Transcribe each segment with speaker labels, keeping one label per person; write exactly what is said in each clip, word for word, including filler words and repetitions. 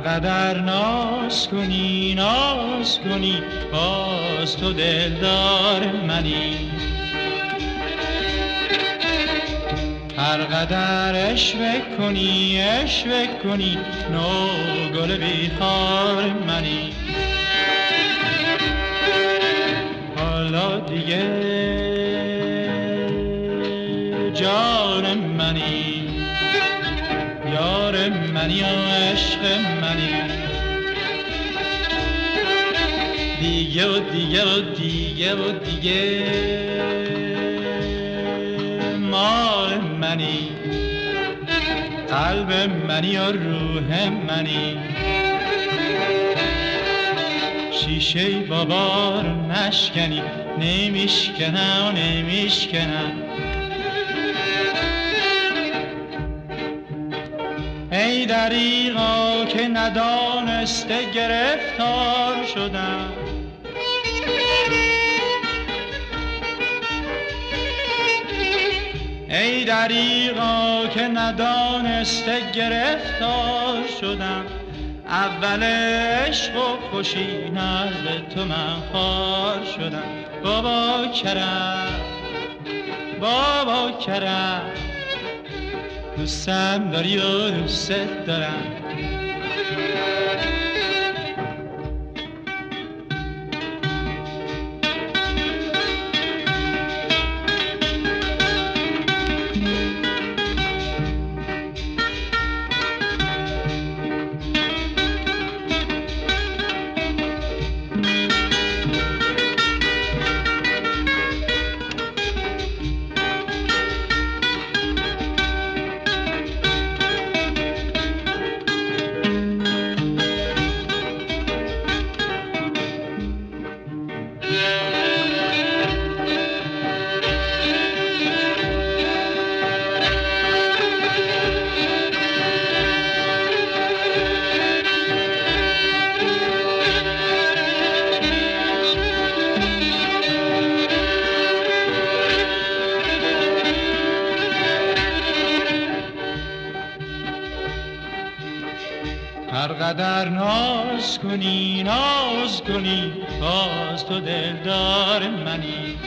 Speaker 1: قدر ناز کنی ناز کنی باز تو دلدار منی، هر قدر اشوه کنی اشوه کنی نو گل بیخار منی. حالا دیگه جان منی یار منی و عشق منی، دیگه و دیگه و دیگه و دیگه مال منی، قلب منی و روح منی. شیشه بابا رو نشکنی نمیشکنم نمیشکنم. ای دریغا که ندانسته گرفتار شدم، ای دریغا که ندانسته گرفتار شدم. اول عشق و خوشی نزد تو من خوار شدم. بابا کرم بابا کرم، دوستم داری و دوست دارم. هر قدر ناز کنی ناز کنی باز تو دلدار منی،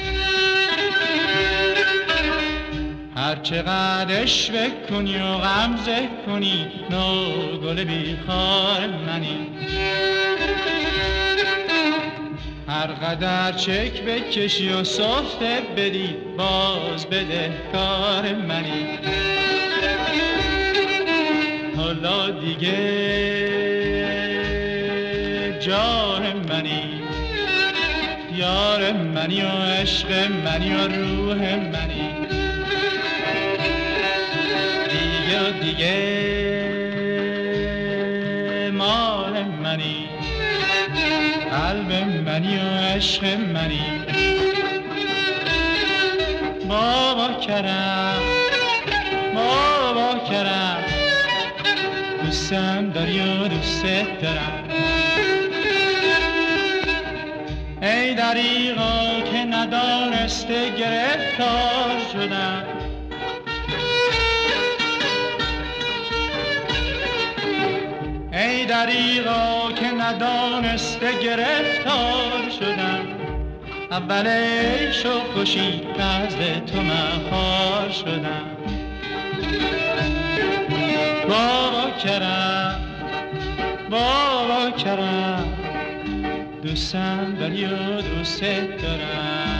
Speaker 1: هر چقدر اشوه کنی و غمزه کنی نو گل بیخار منی. هر قدر چک بکشی و سفته بدی باز بده کار منی. حالا دیگه جان منی یار منی و عشق منی و روح منی، دیگه و دیگه مال منی، قلب منی و عشق منی. بابا کرم بابا کرم، دوستم داری و دوست دارم. ای دریغا که ندانسته گرفتار شدم، ای دریغا که ندانسته گرفتار شدم. اول عیش و خوشی نزد تو من خوار شدم. بابا کرم بابا کرم، دوستم داری و دوست دارم.